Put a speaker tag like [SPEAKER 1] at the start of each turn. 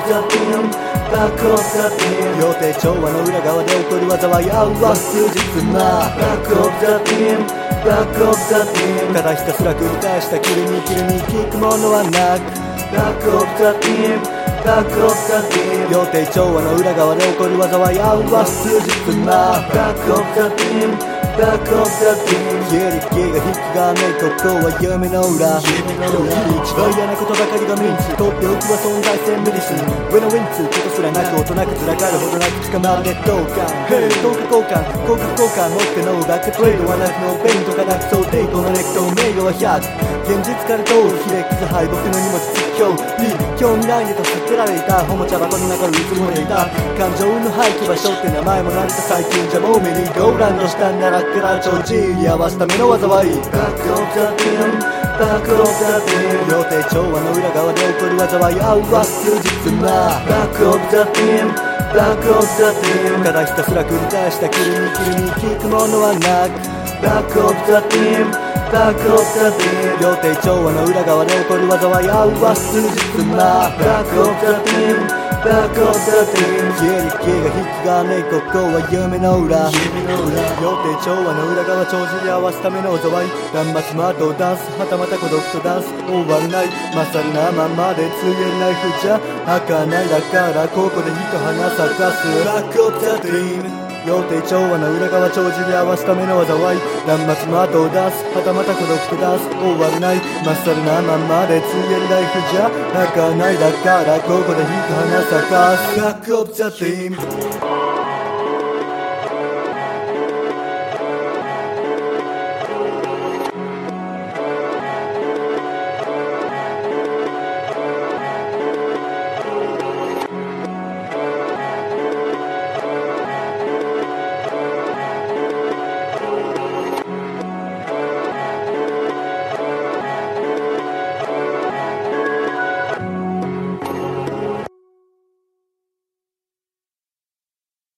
[SPEAKER 1] the team Back of the team
[SPEAKER 2] 予定調和の裏側で起こる災い合うは数日な
[SPEAKER 1] Back of the team Back of the team
[SPEAKER 2] ただひたすら繰り返したキルに聞くものはなく
[SPEAKER 1] Back of the team Back of the team
[SPEAKER 2] 予定調和の裏側で起こる災い合うは数日な
[SPEAKER 1] Back of the team Back of the team
[SPEAKER 2] 消える気が引きがめここは夢の裏一番嫌なことばかりがミンチ取っておくは存在線メディシン上のウィンツことすらなく大人くずらかるほどなく捕まる劣等感等価交換持ってのバックトレードはなくノーペインとかなく想定コネクト名誉は100現実から逃避で傷敗北の荷物実況興味ないねと捨てられたホモ茶箱の中にうつもれた感情の廃棄場所って名前もられた最近じゃもうメリーゴーランドしたんならからちょうちに合わすための災い
[SPEAKER 1] Back of the team Back of the team
[SPEAKER 2] 予定調和の裏側で起こる災い合うは数日な
[SPEAKER 1] Back of the team Back of the team
[SPEAKER 2] ただひたすら繰り返したキルに聞くものはなく
[SPEAKER 1] Back of the team Back of the team
[SPEAKER 2] 予定調和の裏側で起こる災い合うは数日な
[SPEAKER 1] Back of the team Back of the team
[SPEAKER 2] 消える気が引きがねここは夢の裏予定調和の裏側帳尻合わすための災い断末魔とダンスはたまた孤独とダンス終わらないまさりなままでつえナイフじゃ儚いだからここで一花咲かす Back of the team 予定調和の裏側帳尻合わすための災い断末魔とダンスはたまた孤独とダンス終わらないまさりなままでつえナイフじゃ儚いだからここで一花咲かす Back of the team